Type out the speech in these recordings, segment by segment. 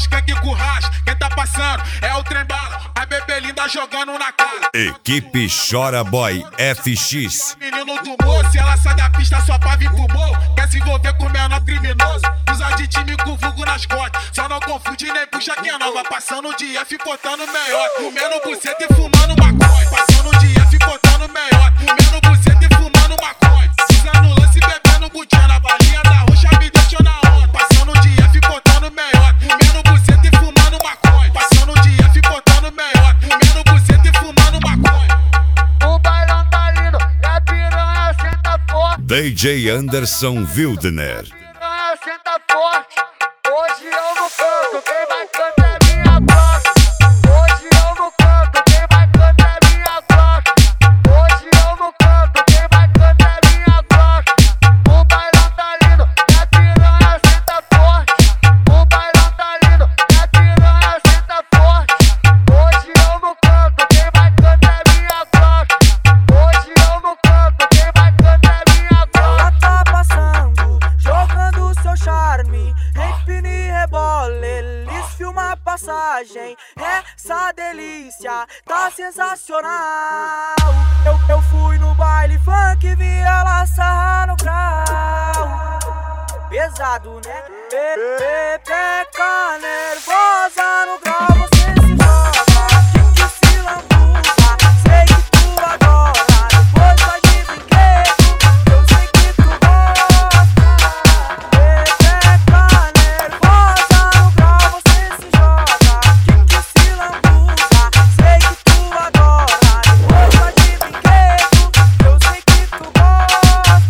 skunk com racha. Quem tá passando é o trem bala, a bebê linda jogando na cara. Equipe Chora Boy FX. Menino do moço, ela sai da pista só pra vir pro morro. Quer se envolver com menor criminoso, usa de time com vulgo nas costas. Só não confunde nem puxa quem é nova. Passando de F cortando melhor, comendo buceta e fumando maconha. Passando de F cortando melhor, comendo buceta e fumando maconha. Pisa no lance bebendo butinha, na balinha da roxa me deixou na onda. Passando de F cortando melhor, comendo buceta e fumando maconha. Passando de F cortando melhor, comendo buceta e fumando maconha. O bailão tá lindo e a piranha senta forte. DJ Anderson Wildner. Piranha senta forte. Hoje eu não canto, quem vai cantar é minha bloca. Hoje eu não canto, quem vai cantar é minha bloca. Hoje eu não canto, quem vai cantar é minha bloca. O bailão tá lindo e a piranha senta forte. O bailão tá lindo e a piranha senta forte. Hoje eu não canto, quem vai cantar é minha bloca. Hoje eu não canto, quem vai cantar é minha bloca. Ela tá passando, jogando seu charme. Empine e rebola, eles filmam a passagem. Essa delícia tá sensacional. Eu fui no baile funk e vi ela sarrar no grau. Pesado, né? Pepeca nervosa no grau. Você se joga, que se lambuza. Sei que tu adora, depois vai de brinquedo. Eu sei que tu gosta. Pepeca nervosa no grau. Você se joga, que se lambuza. Sei que tu adora, depois vai de brinquedo. Eu sei que tu gosta.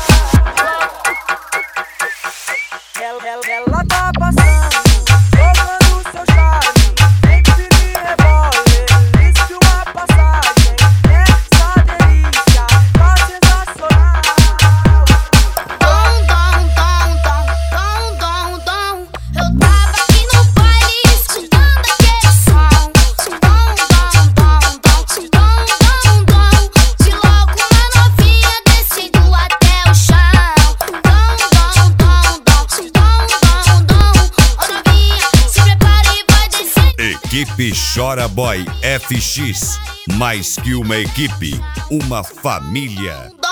Ela tá passando, jogando seu charme. Empine e rebola, eles filmam a passagem. Essa delícia tá sensacional. Dom, dom, dom, dom, dom, dom, dom. Eu tava aqui no baile escutando aquele som. Dom, dom, dom, dom, dom, dom, dom. De logo uma novinha descendo até o chão. Dom, dom, dom, dom, dom, dom, dom. Ô novinha, se prepara e vai descer. Equipe Chora Boy FX. Mais que uma equipe, uma família. Dom,